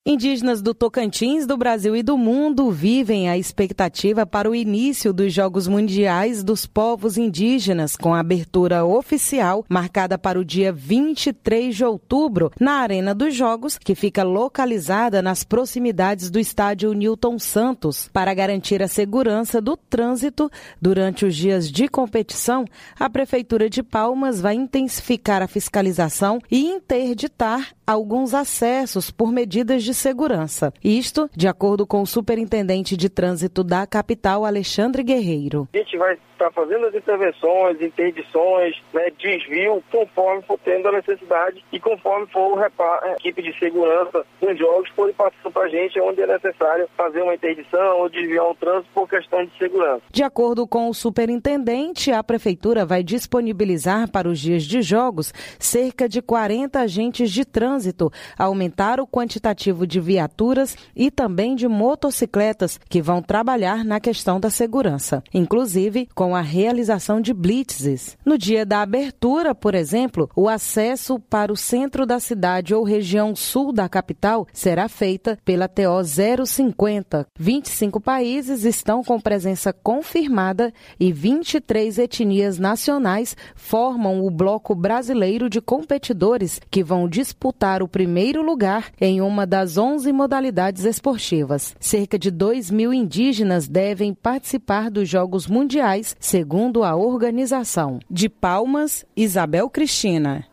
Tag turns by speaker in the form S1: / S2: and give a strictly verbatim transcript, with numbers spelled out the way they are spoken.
S1: Indígenas do Tocantins, do Brasil e do mundo vivem a expectativa para o início dos Jogos Mundiais dos Povos Indígenas, com a abertura oficial marcada para o dia vinte e três de outubro, na Arena dos Jogos, que fica localizada nas proximidades do estádio Newton Santos. Para garantir a segurança do trânsito durante os dias de competição, a Prefeitura de Palmas vai intensificar a fiscalização e interditar alguns acessos por medidas de segurança. Isto, de acordo com o superintendente de trânsito da capital, Alexandre Guerreiro.
S2: A gente vai estar fazendo as intervenções, interdições, né, desvio, conforme for tendo a necessidade e conforme for a equipe de segurança dos jogos for passando para a gente onde é necessário fazer uma interdição ou desviar um trânsito por questão de segurança.
S1: De acordo com o superintendente, a prefeitura vai disponibilizar para os dias de jogos cerca de quarenta agentes de trânsito, aumentar o quantitativo de viaturas e também de motocicletas que vão trabalhar na questão da segurança, inclusive com a realização de blitzes. No dia da abertura, por exemplo, o acesso para o centro da cidade ou região sul da capital será feita pela T O zero cinquenta. vinte e cinco países estão com presença confirmada e vinte e três etnias nacionais formam o bloco brasileiro de competidores que vão disputar o primeiro lugar em uma das onze modalidades esportivas. Cerca de dois mil indígenas devem participar dos Jogos Mundiais, segundo a organização. De Palmas, Isabel Cristina.